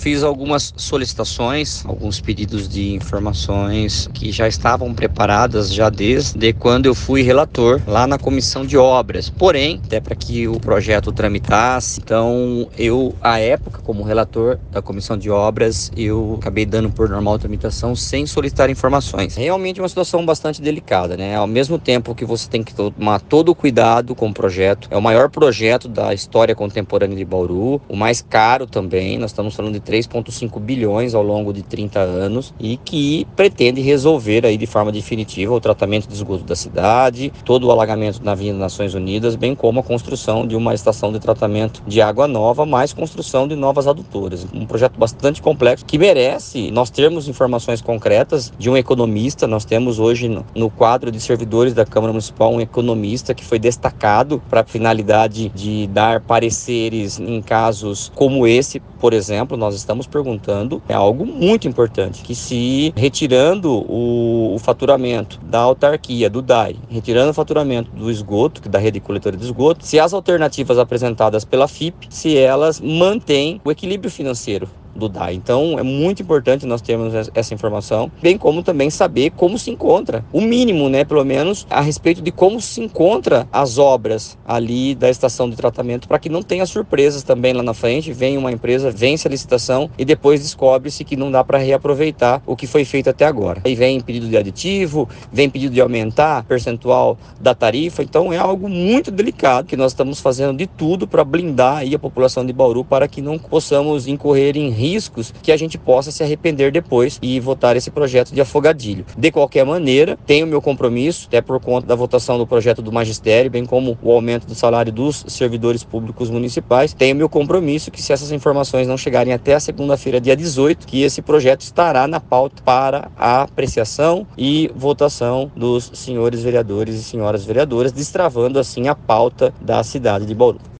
fiz algumas solicitações, alguns pedidos de informações que já estavam preparadas já desde quando eu fui relator lá na comissão de obras. Porém, até para que o projeto tramitasse, então eu, à época, como relator da comissão de obras, eu acabei dando por normal tramitação sem solicitar informações. Realmente uma situação bastante delicada, né? Ao mesmo tempo que você tem que tomar todo o cuidado com o projeto, é o maior projeto da história contemporânea de Bauru, o mais caro também, nós estamos falando de 3,5 bilhões ao longo de 30 anos e que pretende resolver aí de forma definitiva o tratamento de esgoto da cidade, todo o alagamento na Avenida Nações Unidas, bem como a construção de uma estação de tratamento de água nova, mais construção de novas adutoras. Um projeto bastante complexo que merece nós termos informações concretas de um economista. Nós temos hoje no quadro de servidores da Câmara Municipal um economista que foi destacado para a finalidade de dar pareceres em casos como esse. Por exemplo, nós estamos perguntando, é algo muito importante, que se retirando o faturamento da autarquia, do DAI, retirando o faturamento do esgoto, da rede coletora de esgoto, se as alternativas apresentadas pela FIP, se elas mantêm o equilíbrio financeiro do DAI. Então é muito importante nós termos essa informação, bem como também saber como se encontra, o mínimo, né, pelo menos, a respeito de como se encontra as obras ali da estação de tratamento, para que não tenha surpresas também lá na frente, vem uma empresa, vence a licitação e depois descobre-se que não dá para reaproveitar o que foi feito até agora. Aí vem pedido de aditivo, vem pedido de aumentar percentual da tarifa, então é algo muito delicado que nós estamos fazendo de tudo para blindar aí a população de Bauru para que não possamos incorrer em riscos que a gente possa se arrepender depois e votar esse projeto de afogadilho. De qualquer maneira, tenho meu compromisso, até por conta da votação do projeto do magistério, bem como o aumento do salário dos servidores públicos municipais, tenho meu compromisso que se essas informações não chegarem até a segunda-feira, dia 18, que esse projeto estará na pauta para a apreciação e votação dos senhores vereadores e senhoras vereadoras, destravando assim a pauta da cidade de Bauru.